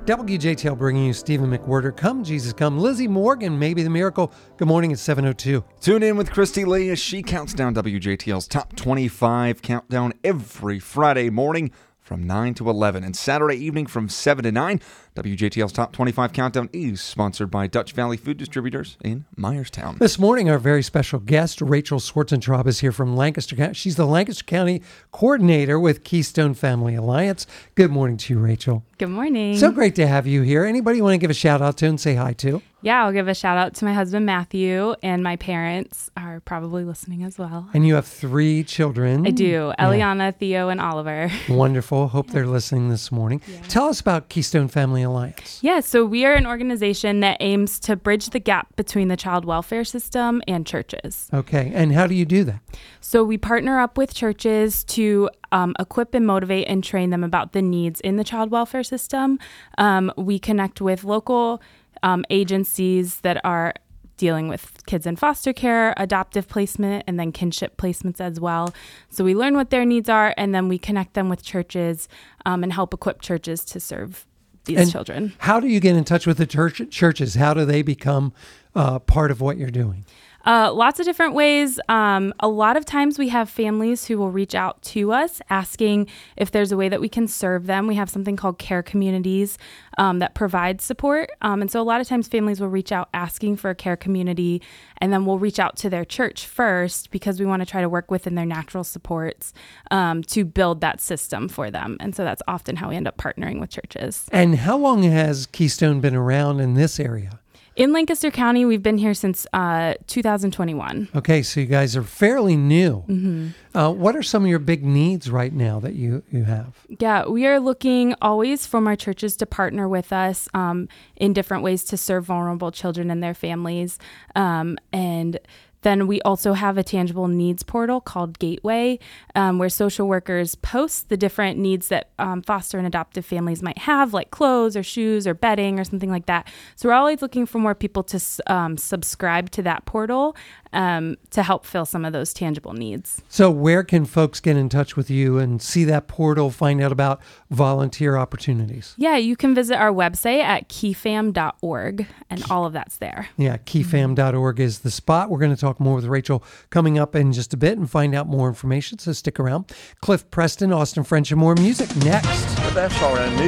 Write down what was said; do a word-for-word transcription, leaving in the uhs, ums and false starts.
W J T L bringing you Stephen McWhirter. Come, Jesus, come. Lizzie Morgan, maybe the miracle. Good morning at seven oh two. Tune in with Christy Lee as she counts down W J T L's top twenty-five countdown every Friday morning from nine to eleven. And Saturday evening from seven to nine, W J T L's Top twenty-five Countdown is sponsored by Dutch Valley Food Distributors in Myerstown. This morning, our very special guest, Rachel Swartzentraub, is here from Lancaster County. She's the Lancaster County Coordinator with Keystone Family Alliance. Good morning to you, Rachel. Good morning. So great to have you here. Anybody you want to give a shout out to and say hi to? Yeah, I'll give a shout out to my husband, Matthew, and my parents are probably listening as well. And you have three children. I do. Eliana, yeah. Theo, and Oliver. Wonderful. Hope they're listening this morning. Yeah. Tell us about Keystone Family Alliance. Yeah, so we are an organization that aims to bridge the gap between the child welfare system and churches. Okay. And how do you do that? So we partner up with churches to um, equip and motivate and train them about the needs in the child welfare system. Um, we connect with local Um, agencies that are dealing with kids in foster care, adoptive placement, and then kinship placements as well. So we learn what their needs are, and then we connect them with churches um, and help equip churches to serve these and children. How do you get in touch with the church, churches? How do they become uh, part of what you're doing? Uh, lots of different ways. Um, a lot of times we have families who will reach out to us asking if there's a way that we can serve them. We have something called care communities um, that provide support. Um, and so a lot of times families will reach out asking for a care community, and then we'll reach out to their church first because we want to try to work within their natural supports um, to build that system for them. And so that's often how we end up partnering with churches. And how long has Keystone been around in this area? In Lancaster County, we've been here since uh, two thousand twenty-one. Okay, so you guys are fairly new. Mm-hmm. Uh, what are some of your big needs right now that you, you have? Yeah, we are looking always from our churches to partner with us um, in different ways to serve vulnerable children and their families. Um, and Then we also have a tangible needs portal called Gateway, um, where social workers post the different needs that um, foster and adoptive families might have, like clothes or shoes or bedding or something like that. So we're always looking for more people to um, subscribe to that portal um, to help fill some of those tangible needs. So where can folks get in touch with you and see that portal, find out about volunteer opportunities? Yeah, you can visit our website at keyfam dot org, and all of that's there. Yeah, keyfam dot org is the spot. We're going to talk more with Rachel coming up in just a bit and find out more information, so stick around. Cliff Preston, Austin French, and more music next. With S R N News.